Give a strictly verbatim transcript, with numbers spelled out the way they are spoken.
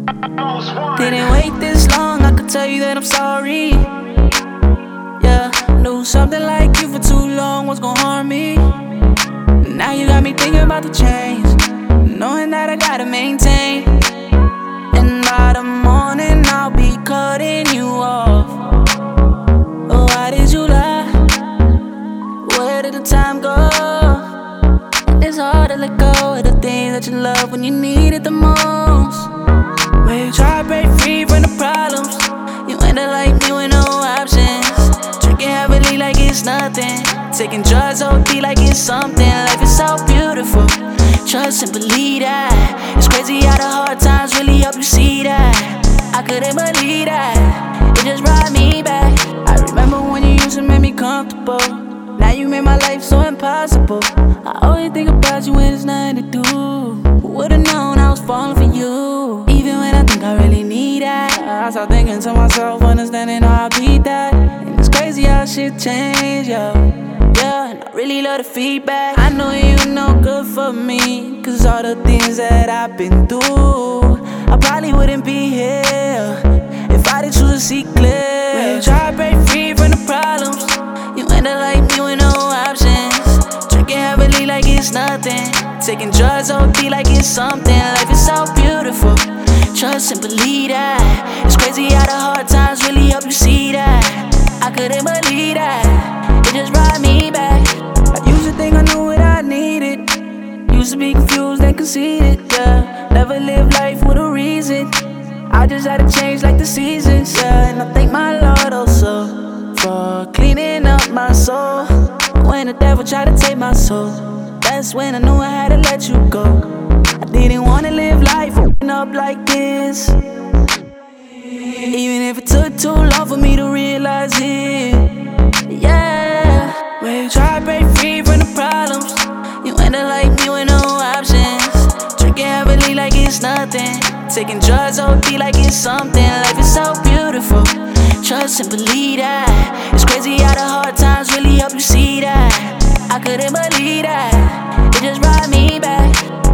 Didn't wait this long, I could tell you that I'm sorry. Yeah, knew something like you for too long was gonna harm me. Now you got me thinking about the change, knowing that I gotta maintain. And by the morning I'll be cutting you off. Oh, why did you lie? Where did the time go? It's hard to let go of the things that you love when you need it the most. When you try to break free from the problems, you end up like me with no options. Drinking heavily like it's nothing, taking drugs O D like it's something. Life is so beautiful, trust and believe that. It's crazy how the hard times really help you see that. I couldn't believe that, it just brought me back. I remember when you used to make me comfortable, now you made my life so impossible. I always think about you when there's nothing to do. Who would've known I was falling for you? Even when I think I really need that, I start thinking to myself, understanding how I beat that. And it's crazy how shit changed, yo. Yeah, and I really love the feedback. I know you know good for me, cause all the things that I've been through, I probably wouldn't be here if I didn't choose to see clear. When you try to break free from the problems, you end up like me with no options. Drinking heavily like it's nothing, taking drugs O D like it's something. Life is so beautiful, trust and believe that. It's crazy how the hard times really help you see that. I couldn't believe that, it just brought me back. I used to think I knew what I needed, used to be confused and conceited, yeah. Never lived life with a reason, I just had to change like the seasons, yeah. And I thank my Lord also for cleaning up my soul. When the devil tried to take my soul, that's when I knew I had to let you go. I didn't wanna live life up like this, even if it took too long for me to realize it. Yeah, when you try to break free from the problems, you end up like me with no options. Drinking heavily like it's nothing, taking drugs O D like it's something. Life is so beautiful, trust and believe that. It's crazy how the hard times really help you see that. I couldn't believe that, it just brought me back.